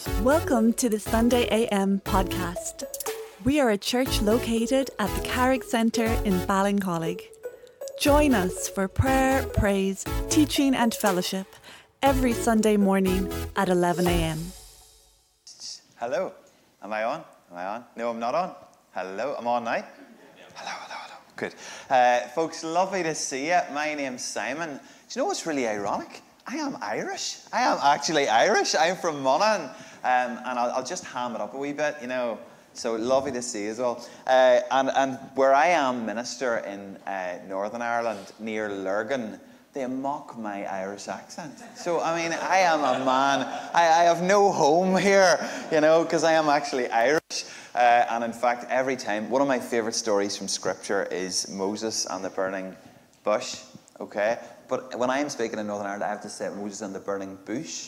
Welcome to the Sunday AM podcast. We are a church located at the Carrick Centre in Ballincollig. Join us for prayer, praise, teaching and fellowship every Sunday morning at 11 AM. Hello. Am I on? No, I'm not on. Hello. I'm on now. Hello. Good. Folks, lovely to see you. My name's Simon. Do you know what's really ironic? I am Irish. I am actually Irish. I'm from Monaghan. And I'll just ham it up a wee bit, you know. So lovely to see you as well. And where I am minister in Northern Ireland, near Lurgan, they mock my Irish accent. So, I mean, I am a man. I have no home here, you know, because I am actually Irish. And in fact, every time, one of my favourite stories from Scripture is Moses and the burning bush, okay? But when I am speaking in Northern Ireland, I have to say Moses and the burning bush.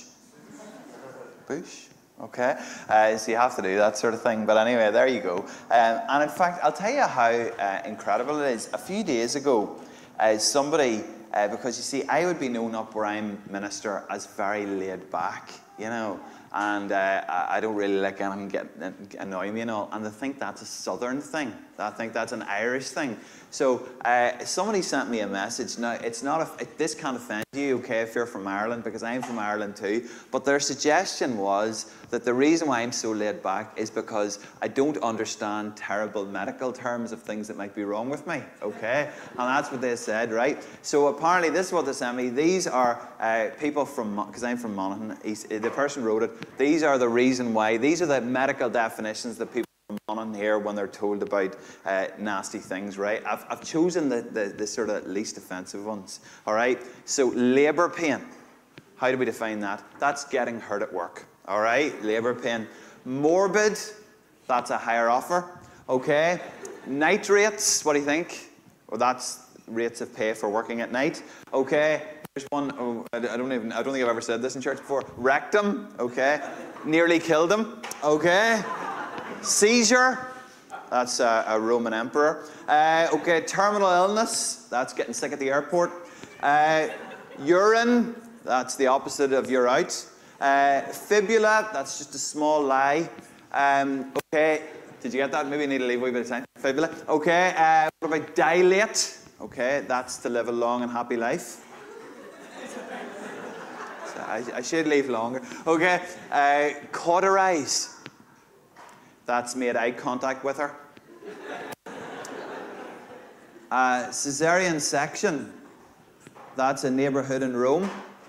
Bush? Okay, so you have to do that sort of thing. But anyway, there you go. And in fact, I'll tell you how incredible it is. A few days ago, somebody, because you see, I would be known up where I'm minister as very laid back, you know, and I don't really like anything getting annoy me and all. And they think that's a southern thing. I think that's an Irish thing. So somebody sent me a message. Now, this can't offend you, okay, if you're from Ireland, because I'm from Ireland too. But their suggestion was that the reason why I'm so laid back is because I don't understand terrible medical terms of things that might be wrong with me, okay? And that's what they said, right? So apparently this is what they sent me. These are people from, because I'm from Monaghan, the person wrote it. These are the reason why, these are the medical definitions that people on here when they're told about nasty things, right? I've chosen the sort of least offensive ones, all right? So labour pain, how do we define that? That's getting hurt at work, all right? Labour pain. Morbid, that's a higher offer, okay? Night rates, what do you think? Well, that's rates of pay for working at night, okay? Here's one, I don't think I've ever said this in church before. Rectum, okay? Nearly killed him, okay? Seizure, that's a Roman emperor. Okay, terminal illness, that's getting sick at the airport. Urine, that's the opposite of you're out. Fibula, that's just a small lie. Okay, did you get that? Maybe you need to leave a wee bit of time. Fibula. Okay, what about dilate? Okay, that's to live a long and happy life. So I should leave longer. Okay, cauterize. That's made eye contact with her. Caesarean section. That's a neighbourhood in Rome.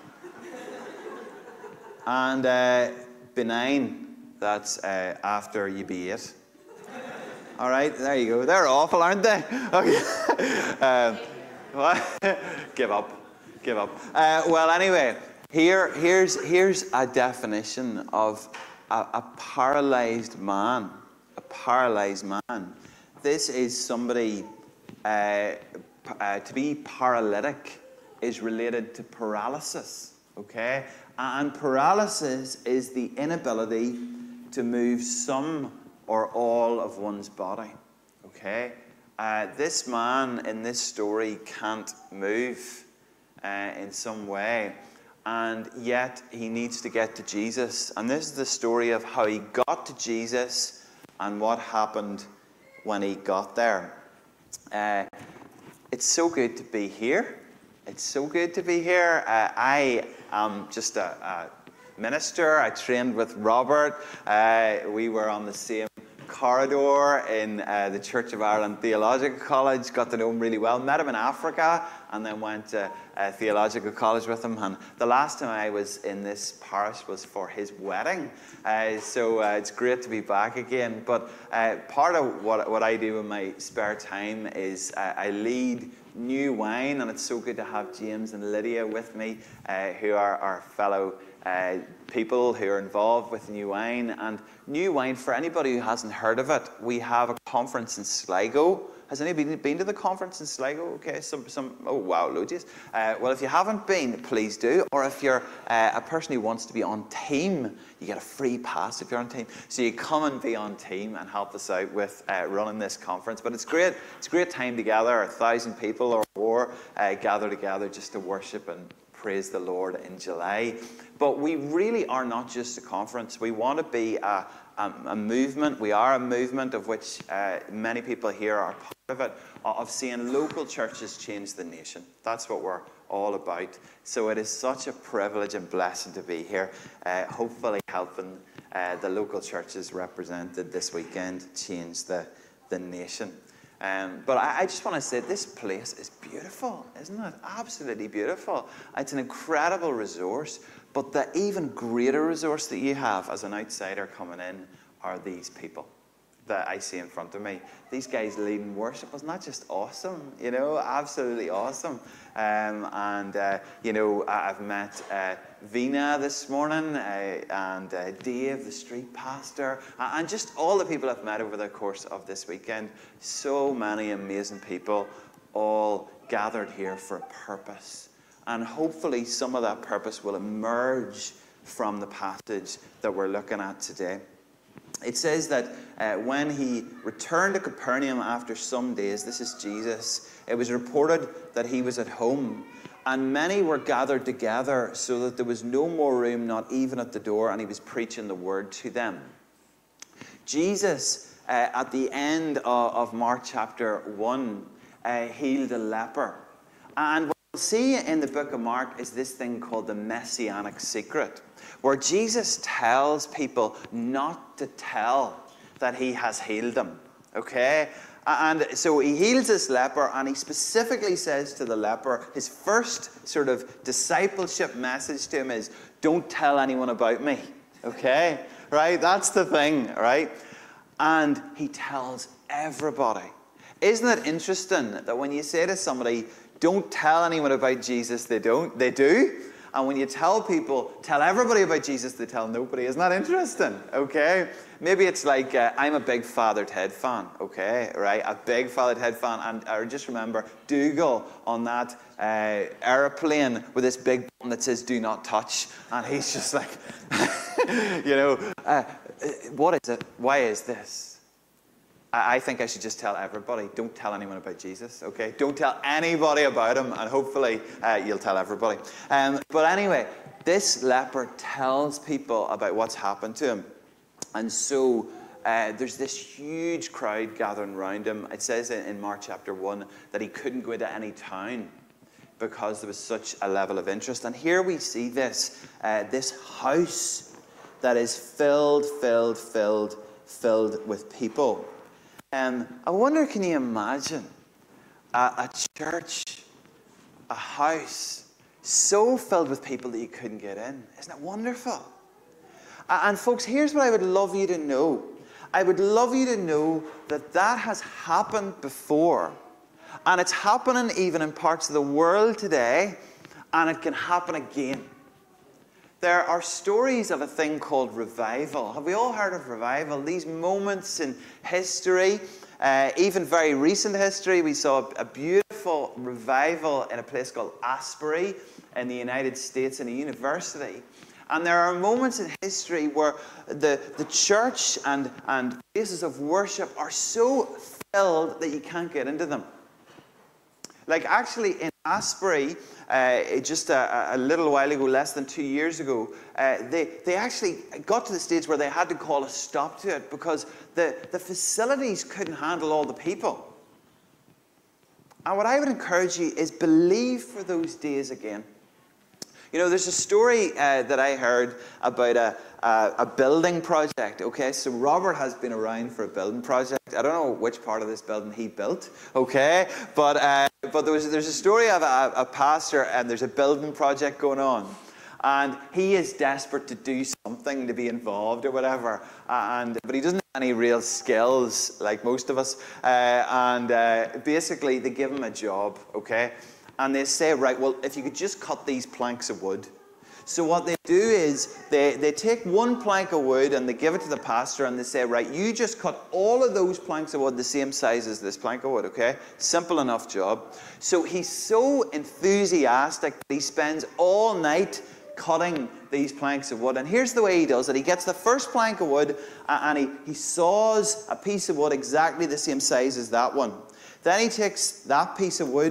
And benign. That's after you be ate. All right, there you go. They're awful, aren't they? Okay. What? Give up. Well, anyway, here's a definition of a paralysed man. A paralysed man. This is somebody, to be paralytic is related to paralysis, okay? And paralysis is the inability to move some or all of one's body, okay? This man in this story can't move in some way. And yet he needs to get to Jesus. And this is the story of how he got to Jesus and what happened when he got there. It's so good to be here. I am just a minister. I trained with Robert. We were on the same corridor in the Church of Ireland Theological College, got to know him really well, met him in Africa, and then went to theological college with him. And the last time I was in this parish was for his wedding, so it's great to be back again. But part of what I do in my spare time is I lead New Wine, and it's so good to have James and Lydia with me, who are our fellow people who are involved with New Wine. And New Wine, for anybody who hasn't heard of it, we have a conference in Sligo. Has anybody been to the conference in Sligo? Okay, oh wow, loads. Well, if you haven't been, please do. Or if you're a person who wants to be on team, you get a free pass if you're on team. So you come and be on team and help us out with running this conference. But it's great. It's a great time together. 1,000 people or more gather together just to worship and Praise the Lord in July. But we really are not just a conference. We want to be a movement. We are a movement of which many people here are part of it, of seeing local churches change the nation. That's what we're all about. So it is such a privilege and blessing to be here, hopefully helping the local churches represented this weekend change the nation. But I just want to say this place is beautiful, isn't it? Absolutely beautiful. It's an incredible resource. But the even greater resource that you have as an outsider coming in are these people that I see in front of me. These guys leading worship. Wasn't that just awesome? You know, absolutely awesome. You know, I've met Vina this morning and Dave, the street pastor, and just all the people I've met over the course of this weekend. So many amazing people all gathered here for a purpose. And hopefully some of that purpose will emerge from the passage that we're looking at today. It says that when he returned to Capernaum after some days, this is Jesus, it was reported that he was at home. And many were gathered together so that there was no more room, not even at the door, and he was preaching the word to them. Jesus, at the end of Mark chapter 1, healed a leper. And see in the book of Mark is this thing called the Messianic secret, where Jesus tells people not to tell that he has healed them, okay? And so he heals this leper, and he specifically says to the leper, his first sort of discipleship message to him is, don't tell anyone about me, okay? Right? That's the thing, right? And he tells everybody. Isn't it interesting that when you say to somebody, don't tell anyone about Jesus, they do. And when you tell people, tell everybody about Jesus, they tell nobody. Isn't that interesting? Okay. Maybe it's like, I'm a big Father Ted fan. Okay. Right. A big Father Ted fan. And I just remember Dougal on that aeroplane with this big button that says, do not touch. And he's just like, you know, what is it? Why is this? I think I should just tell everybody, don't tell anyone about Jesus, okay? Don't tell anybody about him, and hopefully you'll tell everybody. But anyway, this leper tells people about what's happened to him. And so there's this huge crowd gathering around him. It says in Mark chapter 1 that he couldn't go into any town because there was such a level of interest. And here we see this house that is filled with people. I wonder, can you imagine a church, a house, so filled with people that you couldn't get in? Isn't it wonderful? And folks, here's what I would love you to know. I would love you to know that that has happened before. And it's happening even in parts of the world today. And it can happen again. There are stories of a thing called revival. Have we all heard of revival? These moments in history, even very recent history, we saw a beautiful revival in a place called Asbury in the United States in a university. And there are moments in history where the church and places of worship are so filled that you can't get into them. Like actually in Asbury, just a little while ago, less than 2 years ago, they actually got to the stage where they had to call a stop to it because the facilities couldn't handle all the people. And what I would encourage you is believe for those days again. You know, there's a story that I heard about a building project, okay? So Robert has been around for a building project. I don't know which part of this building he built, okay? But there's a story of a pastor, and there's a building project going on. And he is desperate to do something, to be involved or whatever. But he doesn't have any real skills, like most of us. Basically, they give him a job, okay? And they say, right, well, if you could just cut these planks of wood. So what they do is they take one plank of wood and they give it to the pastor and they say, right, you just cut all of those planks of wood the same size as this plank of wood, okay? Simple enough job. So he's so enthusiastic that he spends all night cutting these planks of wood. And here's the way he does it. He gets the first plank of wood and he saws a piece of wood exactly the same size as that one. Then he takes that piece of wood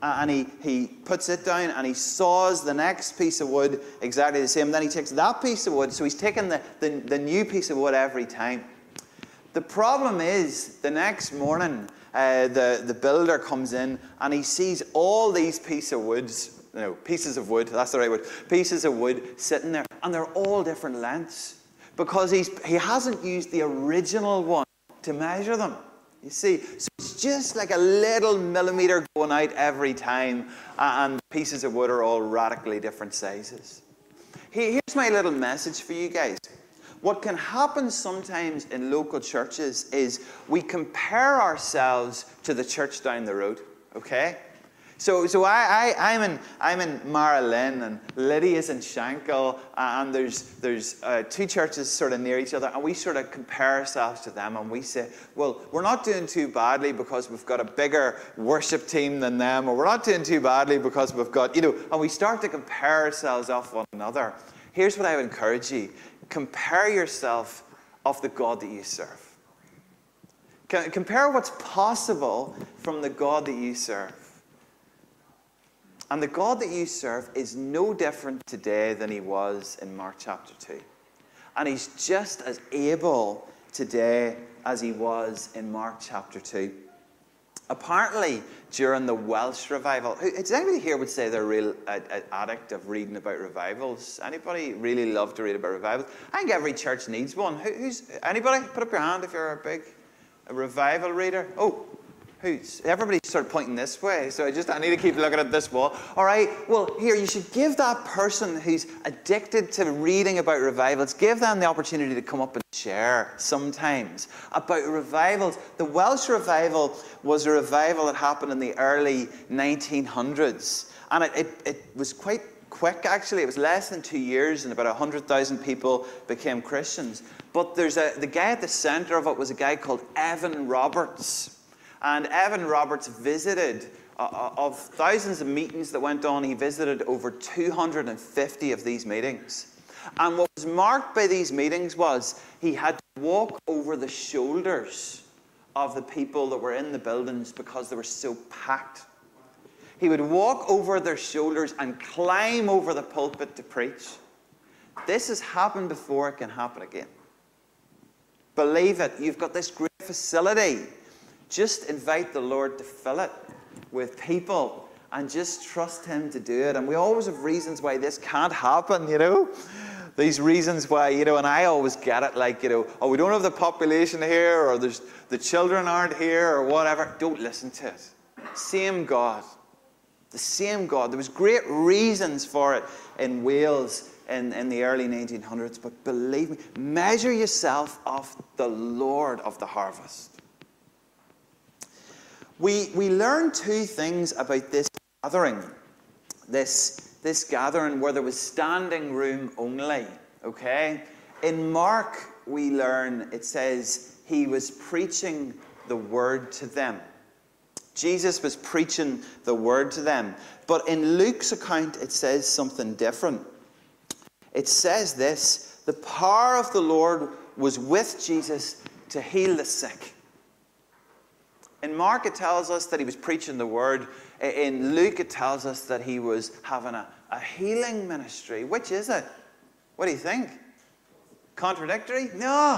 and he puts it down, and he saws the next piece of wood exactly the same. Then he takes that piece of wood, so he's taking the new piece of wood every time. The problem is, the next morning, the builder comes in, and he sees all these pieces of wood, that's the right word, pieces of wood sitting there, and they're all different lengths, because he hasn't used the original one to measure them. You see, so it's just like a little millimeter going out every time, and pieces of wood are all radically different sizes. Here's my little message for you guys. What can happen sometimes in local churches is we compare ourselves to the church down the road, okay? So I'm in Marilyn, and Lydia's in Shankill, and there's two churches sort of near each other, and we sort of compare ourselves to them, and we say, well, we're not doing too badly because we've got a bigger worship team than them, or we're not doing too badly because we've got, and we start to compare ourselves off one another. Here's what I would encourage you. Compare yourself of the God that you serve. Compare what's possible from the God that you serve. And the God that you serve is no different today than he was in Mark chapter 2. And he's just as able today as he was in Mark chapter 2. Apparently, during the Welsh revival, does anybody here would say they're a real addict of reading about revivals? Anybody really love to read about revivals? I think every church needs one. Anybody? Put up your hand if you're a revival reader. Oh, everybody's sort of pointing this way, so I need to keep looking at this wall. All right, well, here, you should give that person who's addicted to reading about revivals, give them the opportunity to come up and share sometimes about revivals. The Welsh revival was a revival that happened in the early 1900s, and it was quite quick, actually. It was less than 2 years, and about 100,000 people became Christians. But the guy at the center of it was a guy called Evan Roberts. And Evan Roberts visited, of thousands of meetings that went on, he visited over 250 of these meetings. And what was marked by these meetings was he had to walk over the shoulders of the people that were in the buildings because they were so packed. He would walk over their shoulders and climb over the pulpit to preach. This has happened before, it can happen again. Believe it, you've got this great facility. Just invite the Lord to fill it with people and just trust him to do it. And we always have reasons why this can't happen, These reasons why, and I always get it like, oh, we don't have the population here, or the children aren't here, or whatever. Don't listen to it. Same God. The same God. There was great reasons for it in Wales in the early 1900s. But believe me, measure yourself off the Lord of the harvest. We learn two things about this gathering. This gathering where there was standing room only. Okay? In Mark, we learn, it says, he was preaching the word to them. Jesus was preaching the word to them. But in Luke's account, it says something different. It says this: the power of the Lord was with Jesus to heal the sick. In Mark, it tells us that he was preaching the word. In Luke, it tells us that he was having a healing ministry. Which is it? What do you think? Contradictory? No.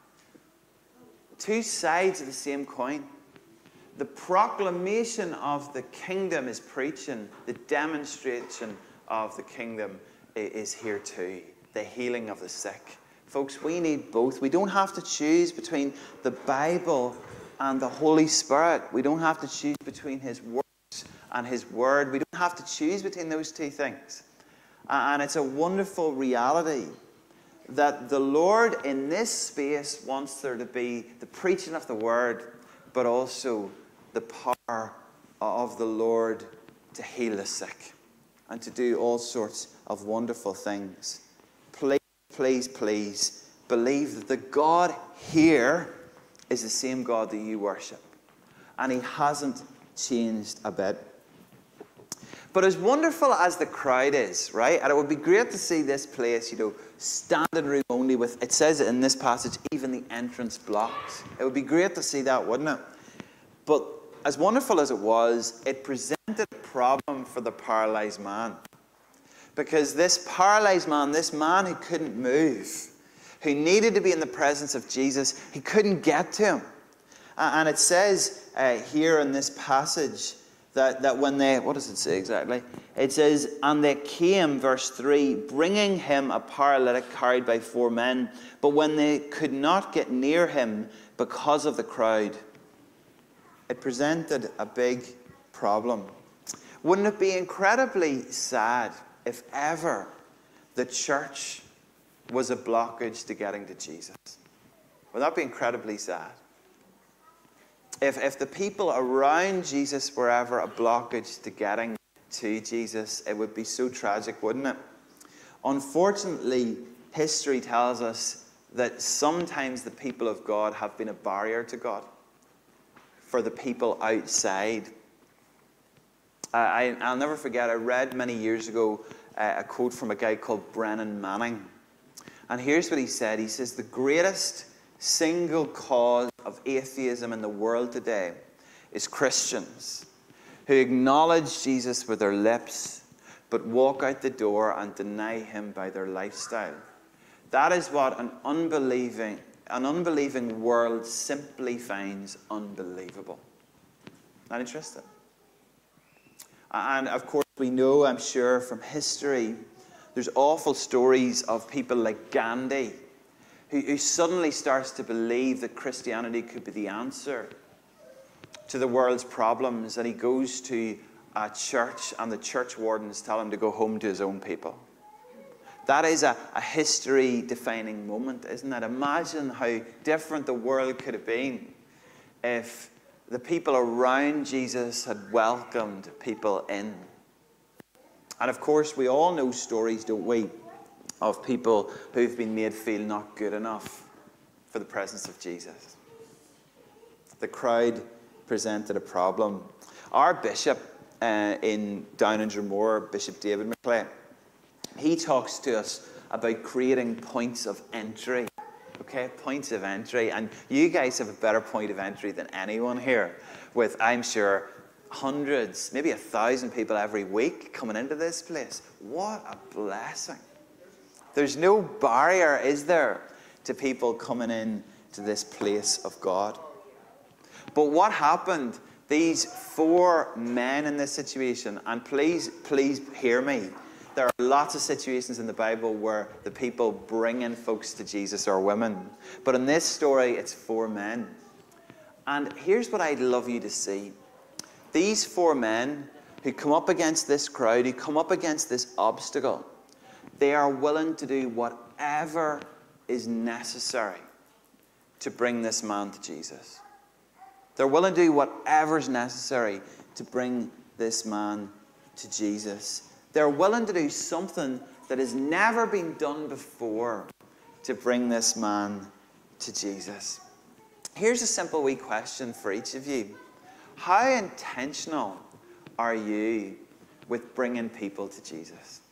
Two sides of the same coin. The proclamation of the kingdom is preaching. The demonstration of the kingdom is here too. The healing of the sick. Folks, we need both. We don't have to choose between the Bible and the Holy Spirit. We don't have to choose between his works and his word. We don't have to choose between those two things. And it's a wonderful reality that the Lord in this space wants there to be the preaching of the word, but also the power of the Lord to heal the sick and to do all sorts of wonderful things. Please, please, please believe that the God here is the same God that you worship. And he hasn't changed a bit. But as wonderful as the crowd is, right? And it would be great to see this place, standing room only with, it says it in this passage, even the entrance blocked. It would be great to see that, wouldn't it? But as wonderful as it was, it presented a problem for the paralyzed man. Because this paralyzed man, this man who couldn't move, who needed to be in the presence of Jesus, he couldn't get to him. And it says here in this passage that when they, what does it say exactly? It says, and they came, verse 3, bringing him a paralytic carried by 4 men. But when they could not get near him because of the crowd, it presented a big problem. Wouldn't it be incredibly sad if ever the church was a blockage to getting to Jesus? Would that be incredibly sad? If the people around Jesus were ever a blockage to getting to Jesus, it would be so tragic, wouldn't it? Unfortunately, history tells us that sometimes the people of God have been a barrier to God for the people outside. I'll never forget, I read many years ago a quote from a guy called Brennan Manning. And here's what he said. He says, the greatest single cause of atheism in the world today is Christians who acknowledge Jesus with their lips but walk out the door and deny him by their lifestyle. That is what an unbelieving world simply finds unbelievable. Not interested? And of course we know, I'm sure, from history, there's awful stories of people like Gandhi, who suddenly starts to believe that Christianity could be the answer to the world's problems. And he goes to a church, and the church wardens tell him to go home to his own people. That is a history-defining moment, isn't it? Imagine how different the world could have been if the people around Jesus had welcomed people in. And of course, we all know stories, don't we, of people who've been made feel not good enough for the presence of Jesus. The crowd presented a problem. Our bishop down in Dromore, Bishop David McClay, he talks to us about creating points of entry. Okay, points of entry. And you guys have a better point of entry than anyone here, with, I'm sure, hundreds, maybe 1,000 people every week coming into this place. What a blessing. There's no barrier, is there, to people coming in to this place of God. But what happened? These 4 men in this situation, and please hear me, there are lots of situations in the Bible where the people bring in folks to Jesus, or women. But in this story, it's 4 men. And here's what I'd love you to see. These 4 men who come up against this crowd, who come up against this obstacle, they are willing to do whatever is necessary to bring this man to Jesus. They're willing to do whatever is necessary to bring this man to Jesus. They're willing to do something that has never been done before to bring this man to Jesus. Here's a simple wee question for each of you. How intentional are you with bringing people to Jesus?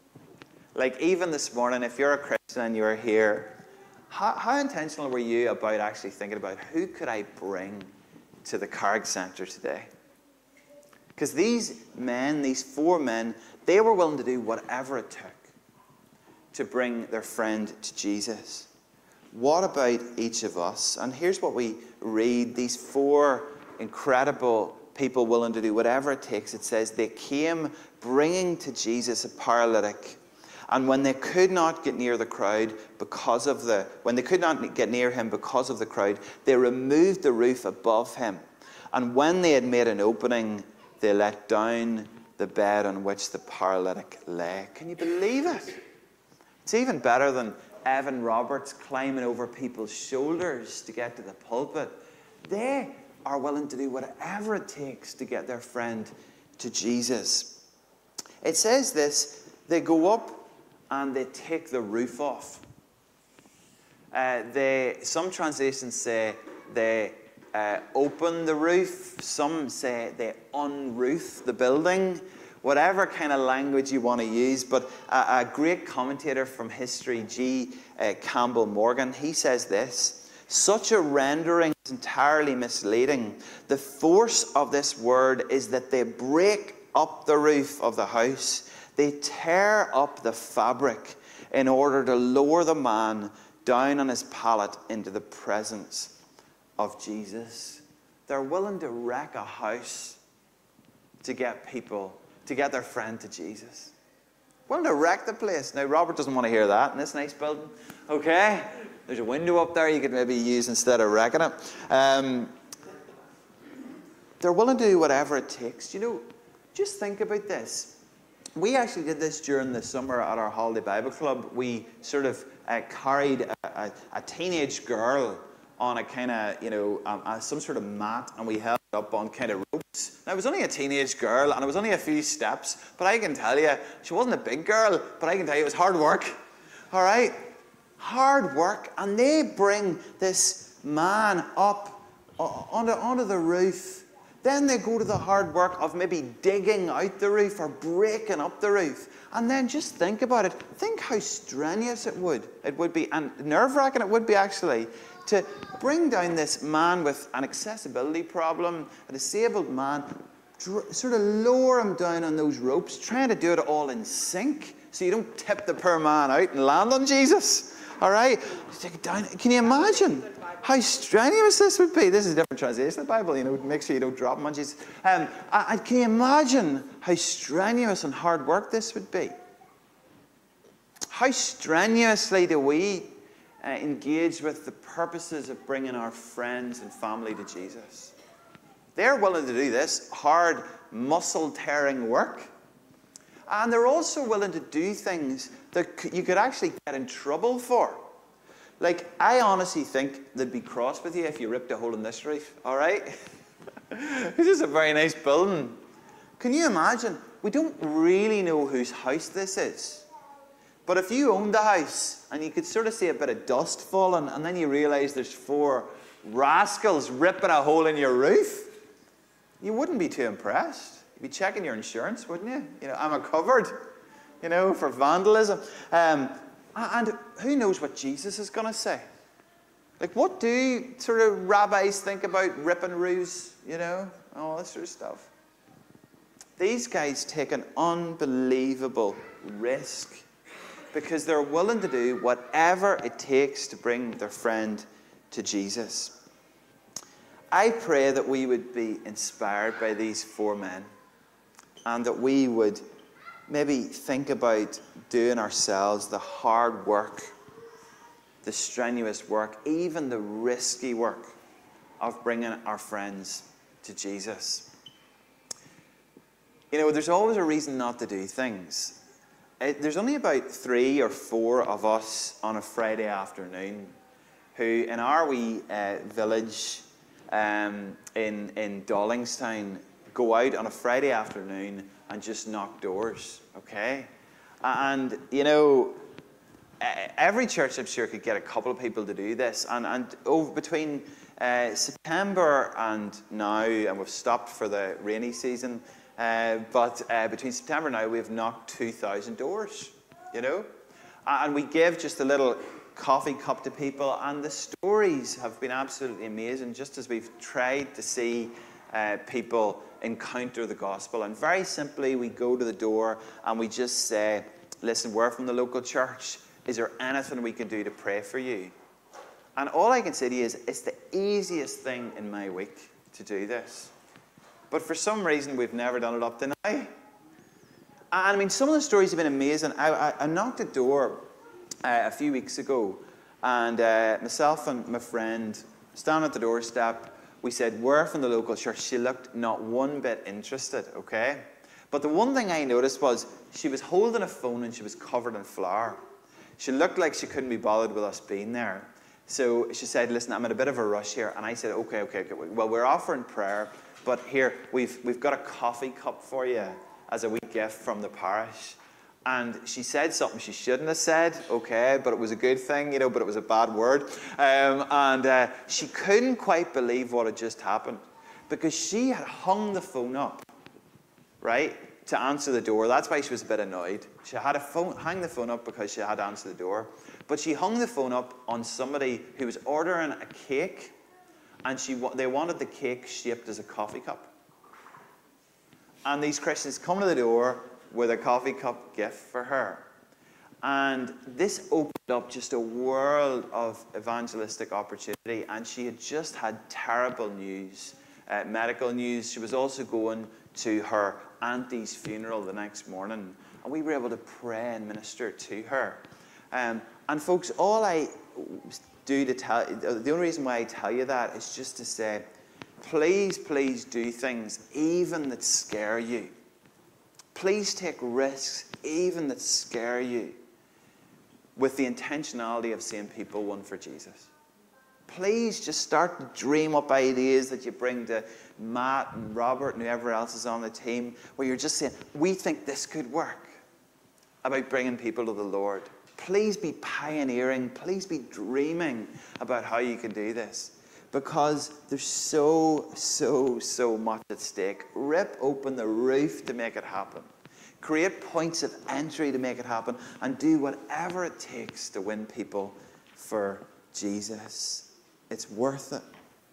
Like, even this morning, if you're a Christian and you're here, how intentional were you about actually thinking about who could I bring to the Carrick Centre today? Because these men, these 4 men, they were willing to do whatever it took to bring their friend to Jesus. What about each of us? And here's what we read. These 4 incredible people willing to do whatever it takes. It says, they came bringing to Jesus a paralytic. And when they could not get near the crowd when they could not get near him because of the crowd, they removed the roof above him. And when they had made an opening, they let down the bed on which the paralytic lay. Can you believe it? It's even better than Evan Roberts climbing over people's shoulders to get to the pulpit. They are willing to do whatever it takes to get their friend to Jesus. It says this, they go up and they take the roof off. Some translations say they open the roof. Some say they unroof the building. Whatever kind of language you want to use. But a great commentator from history, G. Campbell Morgan, he says this. Such a rendering is entirely misleading. The force of this word is that they break up the roof of the house. They tear up the fabric in order to lower the man down on his pallet into the presence of Jesus. They're willing to wreck a house to get people, to get their friend to Jesus. Willing to wreck the place. Now, Robert doesn't want to hear that in this nice building. Okay? There's a window up there you could maybe use instead of wrecking it. They're willing to do whatever it takes. You know, just think about this. We actually did this during the summer at our Holiday Bible Club. We sort of carried a teenage girl on a kind of, you know, some sort of mat, and we held it up on kind of ropes. Now, it was only a teenage girl, and it was only a few steps, but I can tell you, she wasn't a big girl, but I can tell you it was hard work. All right? Hard work. And they bring this man up onto the roof. Then they go to the hard work of maybe digging out the roof or breaking up the roof. And then just think about it. Think how strenuous it would be, and nerve-wracking it would be actually, to bring down this man with an accessibility problem, a disabled man, sort of lower him down on those ropes, trying to do it all in sync so you don't tip the poor man out and land on Jesus. All right? Take it down. Can you imagine how strenuous this would be? This is a different translation of the Bible, you know, make sure you don't drop them on Jesus. Can you imagine how strenuous and hard work this would be? How strenuously do we engage with the purposes of bringing our friends and family to Jesus? They're willing to do this hard, muscle-tearing work. And they're also willing to do things that you could actually get in trouble for. Like, I honestly think they'd be cross with you if you ripped a hole in this roof, all right? This is a very nice building. Can you imagine? We don't really know whose house this is. But if you owned the house and you could sort of see a bit of dust falling, and then you realise there's 4 rascals ripping a hole in your roof, you wouldn't be too impressed. You'd be checking your insurance, wouldn't you? You know, am I covered? You know, for vandalism. And who knows what Jesus is going to say? Like, what do sort of rabbis think about ripping roofs, you know, all this sort of stuff? These guys take an unbelievable risk because they're willing to do whatever it takes to bring their friend to Jesus. I pray that we would be inspired by these 4 men, and that we would maybe think about doing ourselves the hard work, the strenuous work, even the risky work of bringing our friends to Jesus. You know, there's always a reason not to do things. There's only about 3 or 4 of us on a Friday afternoon who, in our wee village in Dollingstown, go out on a Friday afternoon and just knock doors, okay? And, you know, every church, I'm sure, could get a couple of people to do this. And between September and now, and we've stopped for the rainy season, but between September and now, we've knocked 2,000 doors, you know? And we give just a little coffee cup to people, and the stories have been absolutely amazing, just as we've tried to see people encounter the gospel. And very simply, we go to the door and we just say, listen, we're from the local church. Is there anything we can do to pray for you? And all I can say to you is, it's the easiest thing in my week to do this. But for some reason, we've never done it up to now. And I mean, some of the stories have been amazing. I knocked a door a few weeks ago, and myself and my friend, standing at the doorstep, we said, we're from the local church. She looked not one bit interested, okay? But the one thing I noticed was she was holding a phone and she was covered in flour. She looked like she couldn't be bothered with us being there. So she said, listen, I'm in a bit of a rush here. And I said, okay. Well, we're offering prayer, but here, we've got a coffee cup for you as a wee gift from the parish. And she said something she shouldn't have said, okay, but it was a good thing, you know, but it was a bad word. And she couldn't quite believe what had just happened, because she had hung the phone up, right, to answer the door. That's why she was a bit annoyed. She had hang the phone up because she had to answer the door. But she hung the phone up on somebody who was ordering a cake, and they wanted the cake shaped as a coffee cup. And these Christians come to the door with a coffee cup gift for her. And this opened up just a world of evangelistic opportunity. And she had just had terrible news, medical news. She was also going to her auntie's funeral the next morning. And we were able to pray and minister to her. And folks, all I do to tell, the only reason why I tell you that is just to say, please, please do things even that scare you. Please take risks even that scare you with the intentionality of seeing people won for Jesus. Please just start to dream up ideas that you bring to Matt and Robert and whoever else is on the team, where you're just saying, we think this could work, about bringing people to the Lord. Please be pioneering. Please be dreaming about how you can do this. Because there's so much at stake. Rip open the roof to make it happen. Create points of entry to make it happen. And do whatever it takes to win people for Jesus. It's worth it.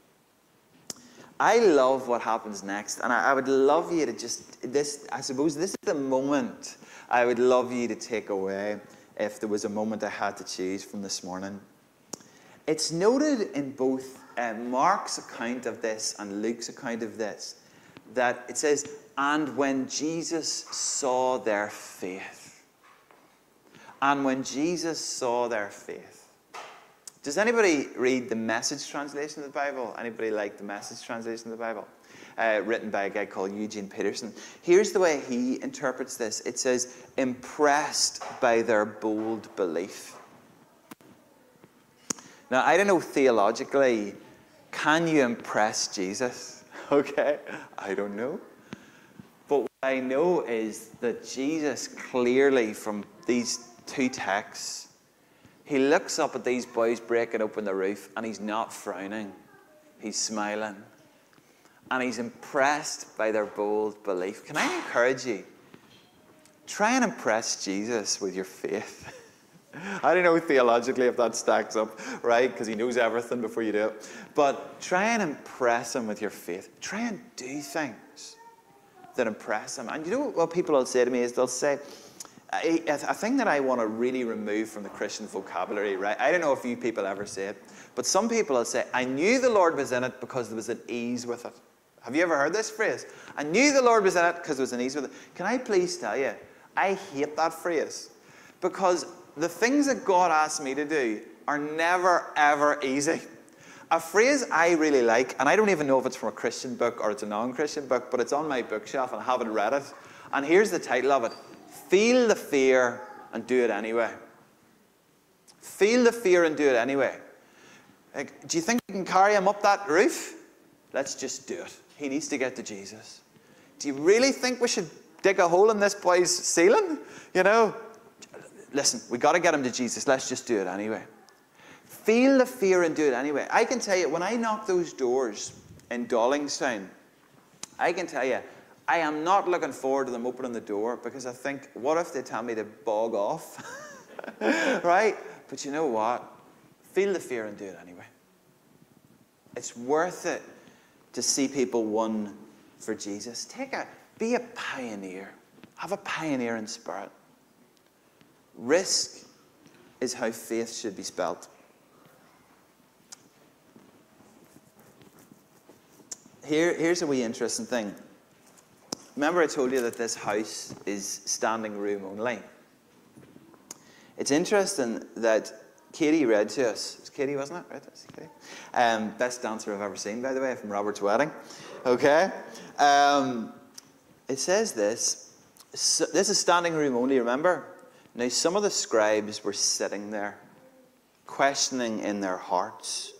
I love what happens next. And I would love you to I suppose this is the moment I would love you to take away if there was a moment I had to choose from this morning. It's noted in both Mark's account of this and Luke's account of this that it says, and when Jesus saw their faith. And when Jesus saw their faith. Does anybody read the Message translation of the Bible? Anybody like the Message translation of the Bible? Written by a guy called Eugene Peterson. Here's the way he interprets this. It says, impressed by their bold belief. Now, I don't know theologically, can you impress Jesus? Okay, I don't know. But what I know is that Jesus clearly, from these two texts, he looks up at these boys breaking open the roof and he's not frowning. He's smiling. And he's impressed by their bold belief. Can I encourage you? Try and impress Jesus with your faith. I don't know theologically if that stacks up, right? Because he knows everything before you do it. But try and impress him with your faith. Try and do things that impress him. And you know what people will say to me is they'll say, a thing that I want to really remove from the Christian vocabulary, right? I don't know if you people ever say it, but some people will say, I knew the Lord was in it because there was an ease with it. Have you ever heard this phrase? I knew the Lord was in it because there was an ease with it. Can I please tell you, I hate that phrase. Because the things that God asks me to do are never, ever easy. A phrase I really like, and I don't even know if it's from a Christian book or it's a non-Christian book, but it's on my bookshelf and I haven't read it. And here's the title of it. Feel the fear and do it anyway. Feel the fear and do it anyway. Like, do you think we can carry him up that roof? Let's just do it. He needs to get to Jesus. Do you really think we should dig a hole in this boy's ceiling? You know, listen, we got to get him to Jesus. Let's just do it anyway. Feel the fear and do it anyway. I can tell you, when I knock those doors in Dollingstown, I can tell you, I am not looking forward to them opening the door because I think, what if they tell me to bog off? Right? But you know what? Feel the fear and do it anyway. It's worth it to see people won for Jesus. Be a pioneer. Have a pioneering spirit. Risk is how faith should be spelt. Here's a wee interesting thing. Remember I told you that this house is standing room only. It's interesting that Katie read to us. It was Katie, wasn't it? Right, that's Katie. Best dancer I've ever seen, by the way, from Robert's wedding. Okay. It says this. So, this is standing room only, remember? Now, some of the scribes were sitting there, questioning in their hearts.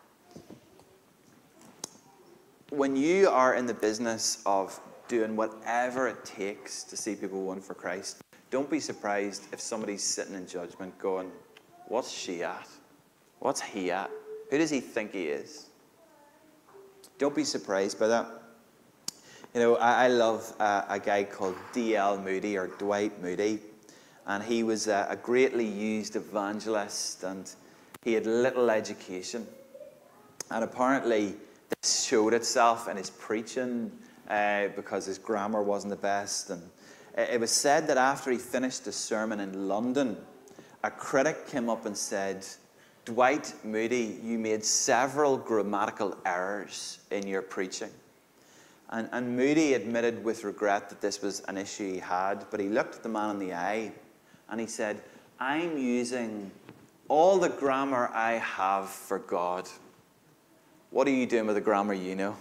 When you are in the business of doing whatever it takes to see people won for Christ, don't be surprised if somebody's sitting in judgment going, what's she at? What's he at? Who does he think he is? Don't be surprised by that. You know, I love a guy called D.L. Moody or Dwight Moody. And he was a greatly used evangelist, and he had little education. And apparently this showed itself in his preaching because his grammar wasn't the best. And it was said that after he finished the sermon in London, a critic came up and said, "Dwight Moody, you made several grammatical errors in your preaching." And Moody admitted with regret that this was an issue he had, but he looked at the man in the eye and he said, "I'm using all the grammar I have for God. What are you doing with the grammar you know?"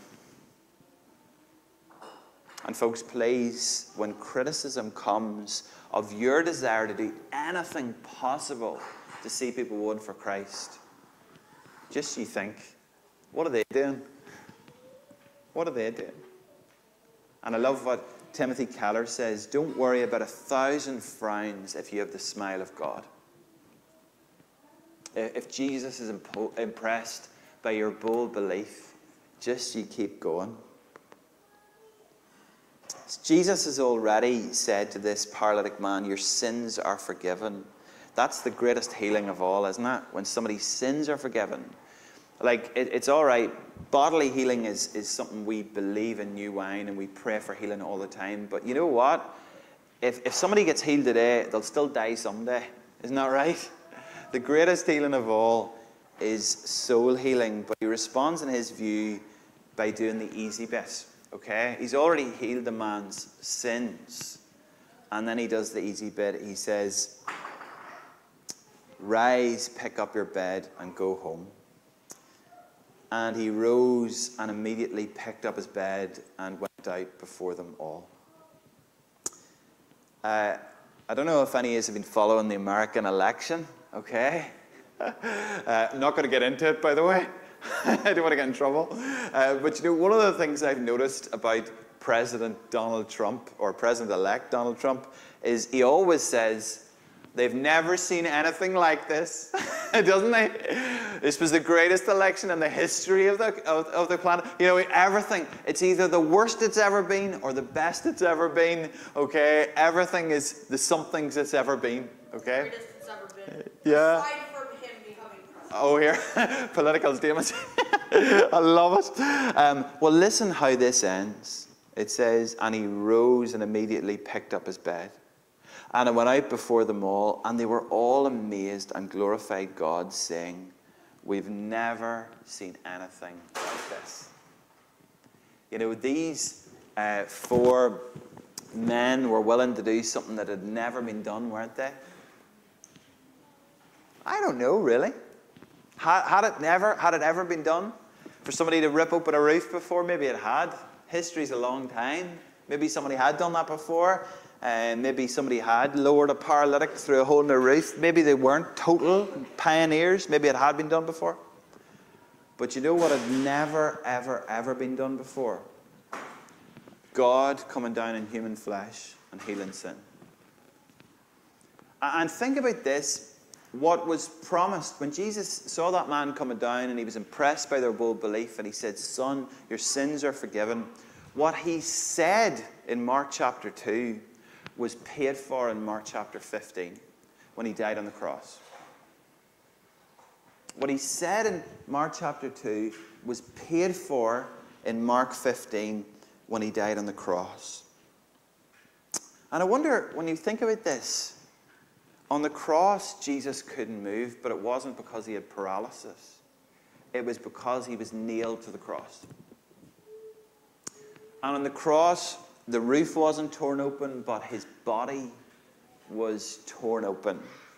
And folks, please, when criticism comes of your desire to do anything possible to see people won for Christ, just you think, what are they doing? What are they doing? And I love what Timothy Keller says, don't worry about 1,000 frowns if you have the smile of God. If Jesus is impressed by your bold belief, just you keep going. Jesus has already said to this paralytic man, your sins are forgiven. That's the greatest healing of all, isn't it? When somebody's sins are forgiven. Like, it's all right. Bodily healing is something we believe in new wine and we pray for healing all the time. But you know what? If somebody gets healed today, they'll still die someday. Isn't that right? The greatest healing of all is soul healing. But he responds in his view by doing the easy bit. Okay? He's already healed the man's sins. And then he does the easy bit. He says, rise, pick up your bed, and go home. And he rose and immediately picked up his bed and went out before them all. I don't know if any of you have been following the American election, okay? I'm not going to get into it, by the way. I don't want to get in trouble. But you know, one of the things I've noticed about President Donald Trump, or President-elect Donald Trump, is he always says, they've never seen anything like this, doesn't he? This was the greatest election in the history of the planet. You know, everything, it's either the worst it's ever been or the best it's ever been, okay? Everything is the somethings it's ever been, okay? Greatest it's ever been. Yeah. Aside from him becoming president. Oh, here, political statements. I love it. Well, listen how this ends. It says, and he rose and immediately picked up his bed. And it went out before them all, and they were all amazed and glorified God, saying, we've never seen anything like this. You know, these 4 men were willing to do something that had never been done, weren't they? I don't know, really. Had it ever been done? For somebody to rip open a roof before? Maybe it had. History's a long time. Maybe somebody had done that before. Maybe somebody had lowered a paralytic through a hole in the roof. Maybe they weren't total pioneers. Maybe it had been done before. But you know what had never, ever, ever been done before? God coming down in human flesh and healing sin. And think about this. What was promised when Jesus saw that man coming down and he was impressed by their bold belief and he said, son, your sins are forgiven. What he said in Mark chapter 2 was paid for in Mark chapter 15 when he died on the cross. What he said in Mark chapter 2 was paid for in Mark 15 when he died on the cross. And I wonder, when you think about this, on the cross, Jesus couldn't move, but it wasn't because he had paralysis. It was because he was nailed to the cross. And on the cross, the roof wasn't torn open, but his body was torn open.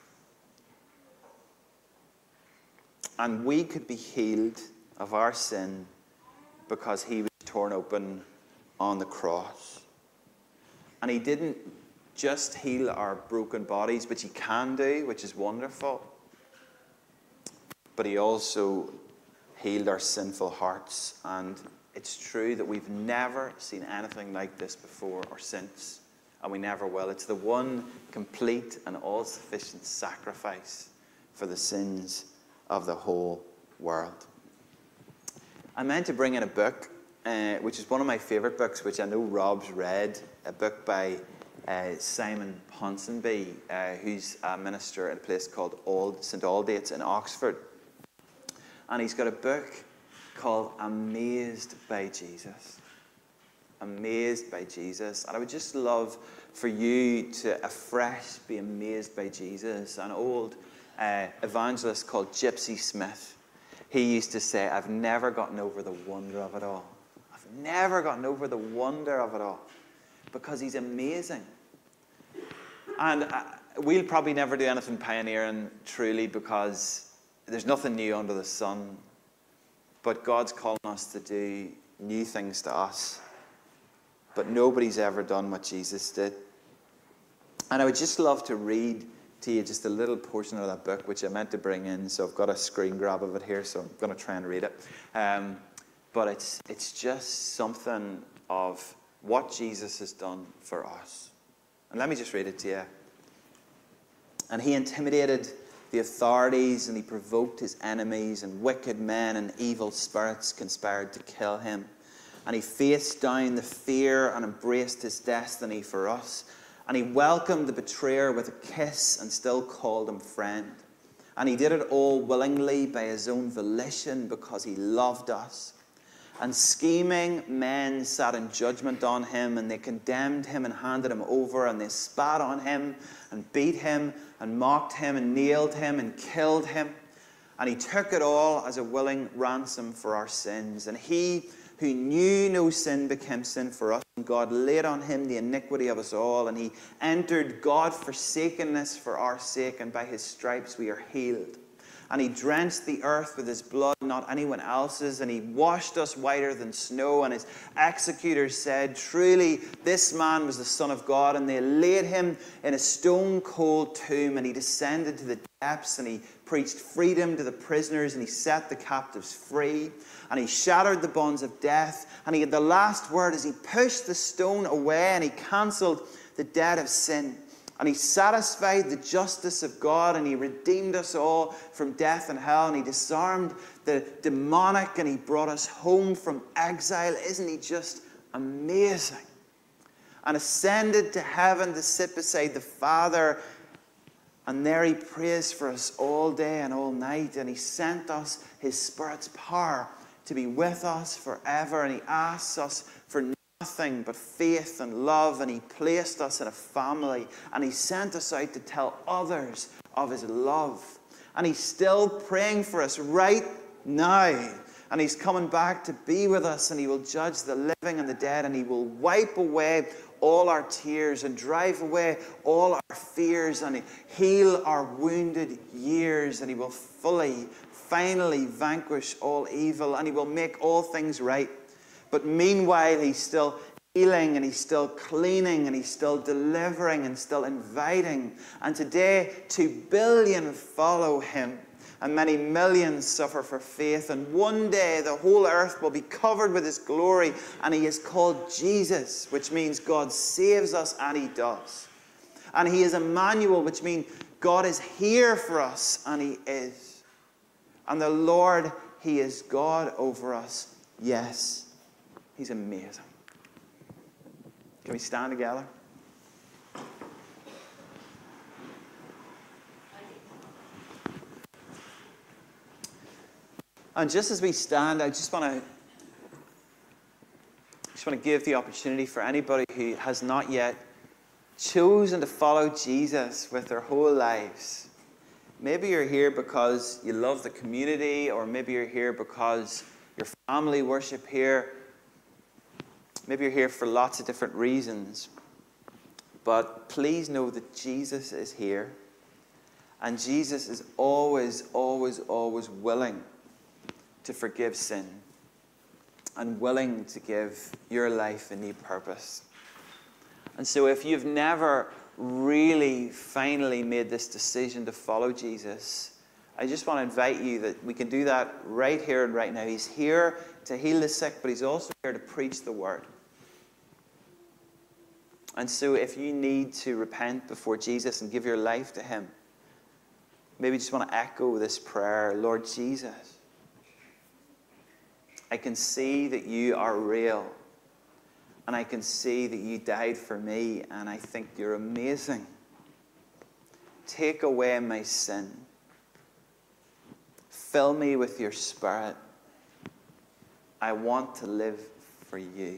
And we could be healed of our sin because he was torn open on the cross. And he didn't just heal our broken bodies, which he can do, which is wonderful. But he also healed our sinful hearts. And it's true that we've never seen anything like this before or since, and we never will. It's the one complete and all-sufficient sacrifice for the sins of the whole world. I meant to bring in a book, which is one of my favorite books, which I know Rob's read, a book by Simon Ponsonby, who's a minister at a place called St Aldate's in Oxford. And he's got a book called Amazed by Jesus. Amazed by Jesus. And I would just love for you to afresh be amazed by Jesus. An old evangelist called Gypsy Smith, he used to say, I've never gotten over the wonder of it all. I've never gotten over the wonder of it all. Because he's amazing. And we'll probably never do anything pioneering truly, because there's nothing new under the sun. But God's calling us to do new things to us. But nobody's ever done what Jesus did. And I would just love to read to you just a little portion of that book, which I meant to bring in. So I've got a screen grab of it here, so I'm going to try and read it. But it's just something of what Jesus has done for us. And let me just read it to you. And he intimidated the authorities, and he provoked his enemies, and wicked men and evil spirits conspired to kill him. And he faced down the fear and embraced his destiny for us. And he welcomed the betrayer with a kiss and still called him friend. And he did it all willingly by his own volition, because he loved us. And scheming men sat in judgment on him, and they condemned him and handed him over, and they spat on him and beat him and mocked him and nailed him and killed him. And he took it all as a willing ransom for our sins. And he who knew no sin became sin for us, and God laid on him the iniquity of us all. And he entered God-forsakenness for our sake, and by his stripes we are healed. And he drenched the earth with his blood, not anyone else's. And he washed us whiter than snow. And his executors said, truly, this man was the Son of God. And they laid him in a stone-cold tomb. And he descended to the depths. And he preached freedom to the prisoners. And he set the captives free. And he shattered the bonds of death. And he had the last word as he pushed the stone away. And he cancelled the debt of sin. And he satisfied the justice of God, and he redeemed us all from death and hell, and he disarmed the demonic, and he brought us home from exile. Isn't he just amazing? And ascended to heaven to sit beside the Father, and there he prays for us all day and all night, and he sent us his Spirit's power to be with us forever, and he asks us for nothing but faith and love, and he placed us in a family, and he sent us out to tell others of his love. And he's still praying for us right now, and he's coming back to be with us, and he will judge the living and the dead, and he will wipe away all our tears and drive away all our fears, and heal our wounded years, and he will finally vanquish all evil, and he will make all things right. But meanwhile, he's still healing, and he's still cleaning, and he's still delivering, and still inviting. And today, 2 billion follow him, and many millions suffer for faith. And one day, the whole earth will be covered with his glory. And he is called Jesus, which means God saves us, and he does. And he is Emmanuel, which means God is here for us, and he is. And the Lord, he is God over us. Yes. He's amazing. Can we stand together? And just as we stand, I just want to give the opportunity for anybody who has not yet chosen to follow Jesus with their whole lives. Maybe you're here because you love the community, or maybe you're here because your family worship here. Maybe you're here for lots of different reasons. But please know that Jesus is here. And Jesus is always, always, always willing to forgive sin. And willing to give your life a new purpose. And so if you've never really finally made this decision to follow Jesus, I just want to invite you that we can do that right here and right now. He's here to heal the sick, but he's also here to preach the word. And so if you need to repent before Jesus and give your life to him, maybe you just want to echo this prayer. Lord Jesus, I can see that you are real. And I can see that you died for me, and I think you're amazing. Take away my sin. Fill me with your Spirit. I want to live for you.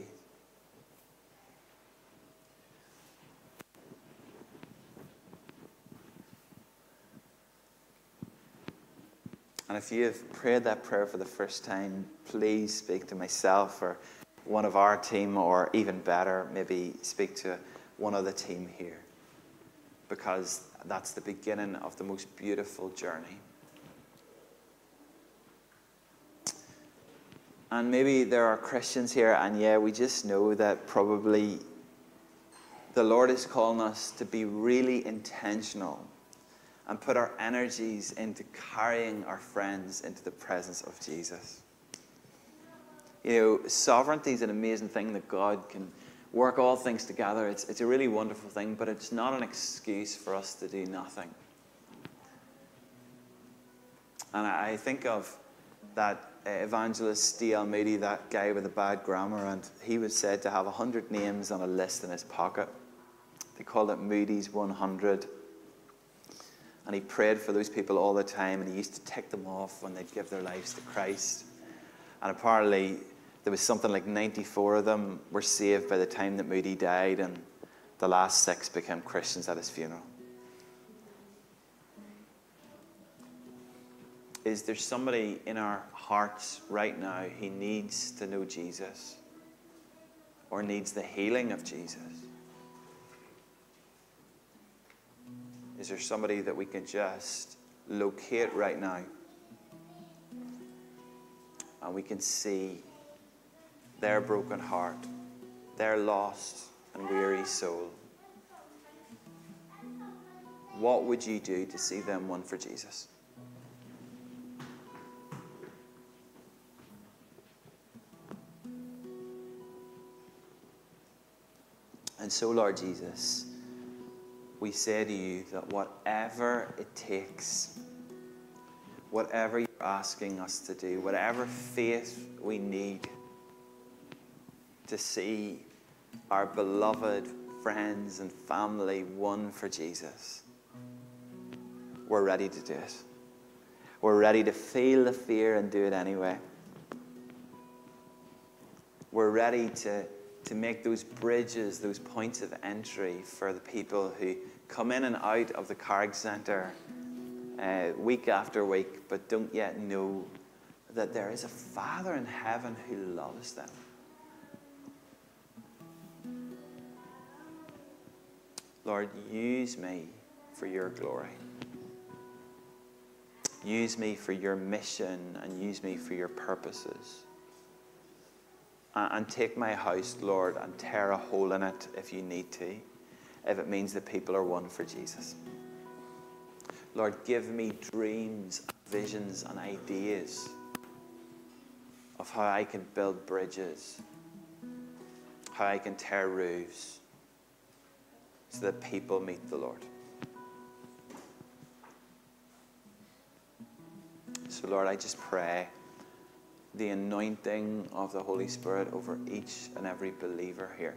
And if you have prayed that prayer for the first time, please speak to myself or one of our team, or even better, maybe speak to one of the team here, because that's the beginning of the most beautiful journey. And maybe there are Christians here, and yeah, we just know that probably the Lord is calling us to be really intentional and put our energies into carrying our friends into the presence of Jesus. You know, sovereignty is an amazing thing, that God can work all things together. It's a really wonderful thing, but it's not an excuse for us to do nothing. And I think of that evangelist D.L. Moody, that guy with the bad grammar, and he was said to have 100 names on a list in his pocket. They called it Moody's 100. And he prayed for those people all the time, and he used to tick them off when they'd give their lives to Christ. And apparently there was something like 94 of them were saved by the time that Moody died, and the last 6 became Christians at his funeral. Is there somebody in our hearts right now who needs to know Jesus, or needs the healing of Jesus? Is there somebody that we can just locate right now, and we can see their broken heart, their lost and weary soul? What would you do to see them won for Jesus? And so, Lord Jesus, we say to you that whatever it takes, whatever you're asking us to do, whatever faith we need to see our beloved friends and family won for Jesus, we're ready to do it. We're ready to feel the fear and do it anyway. We're ready to make those bridges, those points of entry for the people who come in and out of the Carrick Centre week after week, but don't yet know that there is a Father in heaven who loves them. Lord, use me for your glory. Use me for your mission, and use me for your purposes. And take my house, Lord, and tear a hole in it if you need to, if it means that people are won for Jesus. Lord, give me dreams, visions, and ideas of how I can build bridges, how I can tear roofs, so that people meet the Lord. So, Lord, I just pray the anointing of the Holy Spirit over each and every believer here.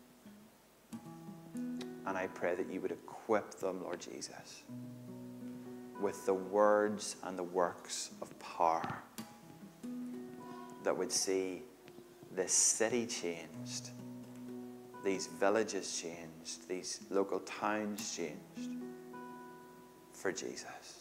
And I pray that you would equip them, Lord Jesus, with the words and the works of power that would see this city changed, these villages changed, these local towns changed for Jesus.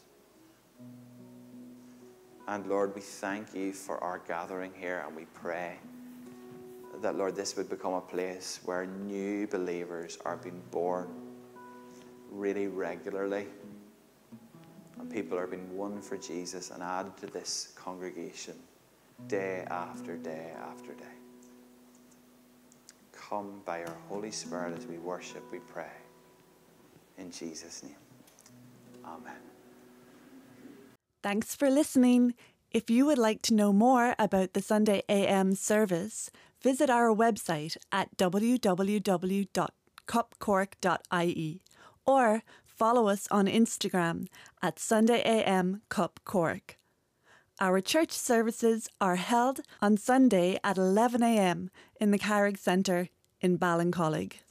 And Lord, we thank you for our gathering here, and we pray that, Lord, this would become a place where new believers are being born really regularly, and people are being won for Jesus and added to this congregation day after day after day. Come by your Holy Spirit as we worship, we pray. In Jesus' name, amen. Thanks for listening. If you would like to know more about the Sunday AM service, visit our website at www.cupcork.ie or follow us on Instagram at Sunday AM Cup Cork. Our church services are held on Sunday at 11 a.m. in the Carrick Centre in Ballincollig.